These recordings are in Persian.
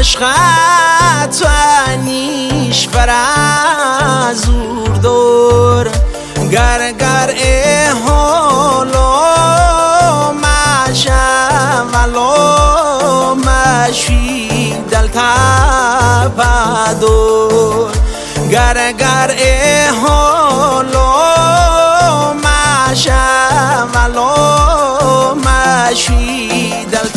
عشقت و نیش فرازور دور گر حالو ماشم ولو ماشی دل تپدور گر حالو ماشم ولو ماشی دل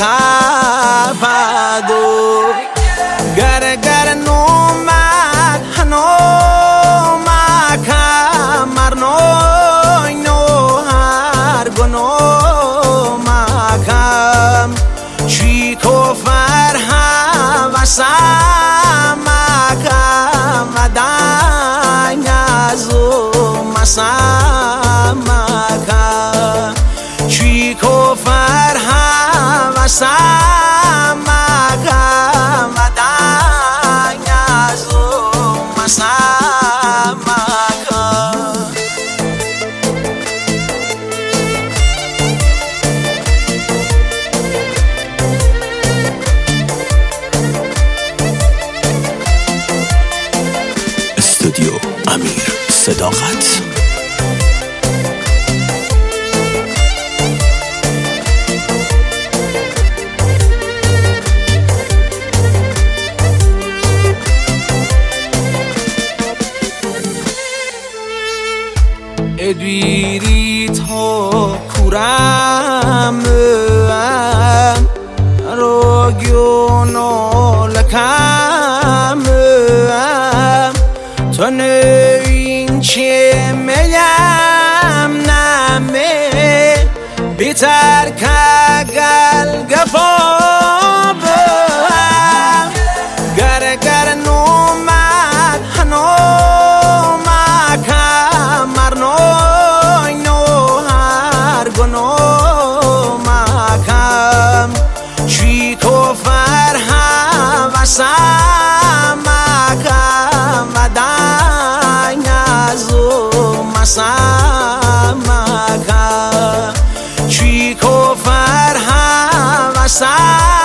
تپدور گر نومد کمر نوی نو هر گنو مکم چی کفر حوثم مکم ودنگ ازو مسم مکم چی کفر حوثم مکم ودنگ ازو مسم مکم استودیو امیر صداقت. ادویری تا کورم روگیونو لکم تو نوین چه میم نمه بیتر که گل گفاب گر نومد هنو مکم مرنوی نو هر گنو مکم چی کفر حوثم مکم ودنگ ازو مسم مکم چی کفر حوثم